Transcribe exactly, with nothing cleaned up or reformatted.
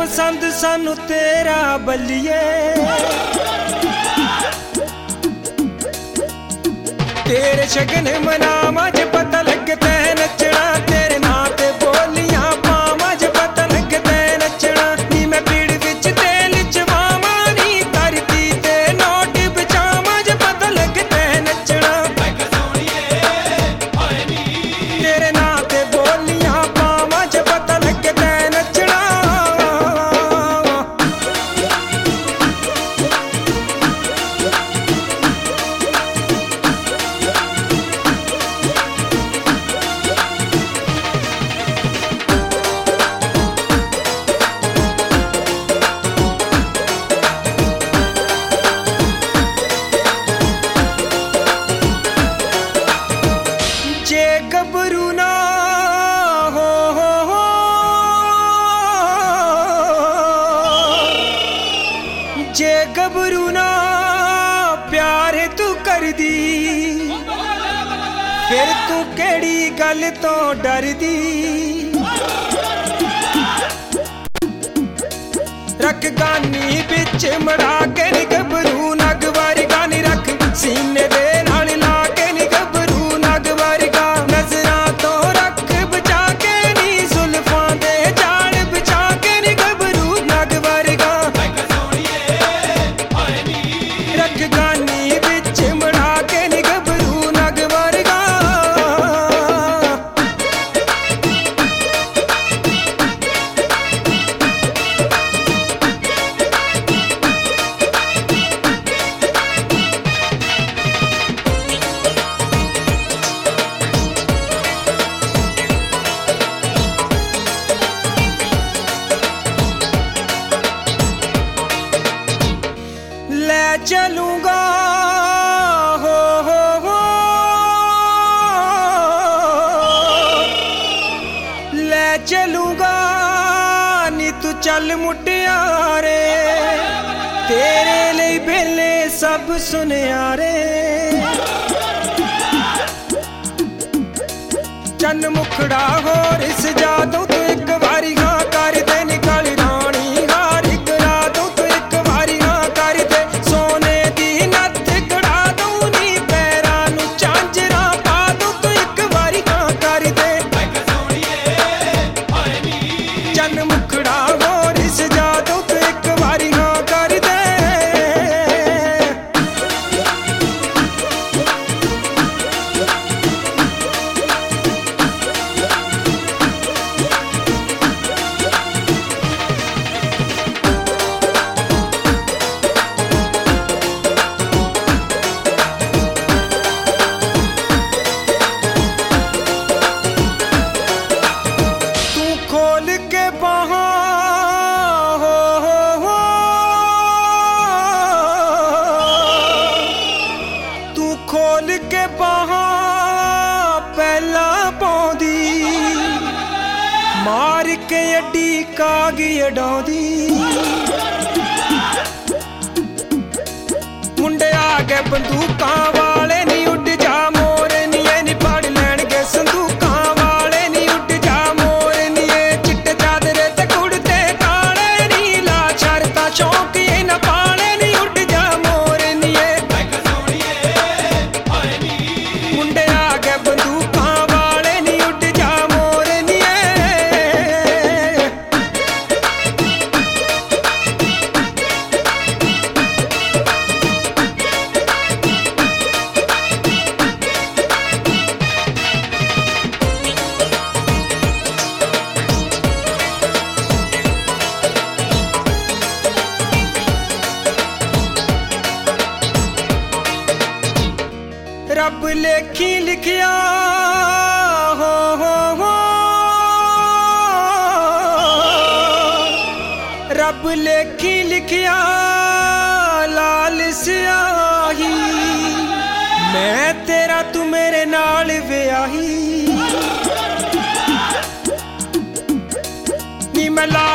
पसंद सानू तेरा बल्लिए, तेरे शगन मनावा ज पता लग तै नचना, तेरे नां ते बोलियां पावां ज पता लग तै नचना। नी मैं पीड़ विच तेल चवावां नी करदी ते नोट बचावां ज पता लग तै नचना। तेरे नां ते बोलियां पावां ज पता लग तै नचना। जे गबरू ना हो, हो, हो जे गबरू ना प्यार तू कर दी, फिर तू केड़ी गल तो डरदी। रख गानी बिच मड़ा के नी गबरू नग वारी गानी, रख सीने दे नाल ला के नी गबरू नग वारी गा। नजरां तो रख बचा के नी जुल्फां दे जाल बिछा के नी गबरू नग वारी गा। रख गानी बिच मड़ा के नी गबरू नग वारी गा। ले चलूंगा हो, हो, हो ले चलूंगा नी तू चल मुटियारे, तेरे लिए बेले सब सुनियारे। चन्न मुखड़ा होर सजा दूं तू एक बारी हाँ कर दे, निकाल रानी हार करा दूं तू एक बारी हाँ कर दे। सोने दी नथ कड़ा दूं नी पैरां नूं झांजरां पा दूं तू एक बारी हाँ कर दे। चन्न मुखड़ा होर सजा दूं तू एक बारी हाँ कर दे। तू खोल के बाहां हो, हो, हो तू खोल के बाहां पहला पौंदी, मार के अड्डी कागी अडौंदी। मुंडे आ गए बंदूकां वाले नी उड़ जा मोर नीए नी पड़ लैणगे संदूकां वाले नी उड़ जा मोर नीए। चिट्टे चादरे ते कुड़ते काले नी ला शरता शौक ये न पाले नी उड़ जा मोर नीए। मुंडे आ गए बंदूकां वाले नी उड़ जा मोर नीए। रब लेखी लिखिया हो, हो, हो रब लेखी लिखिया लाल स्याही, मैं तेरा तू मेरे नाल व्याही। नी मैं ला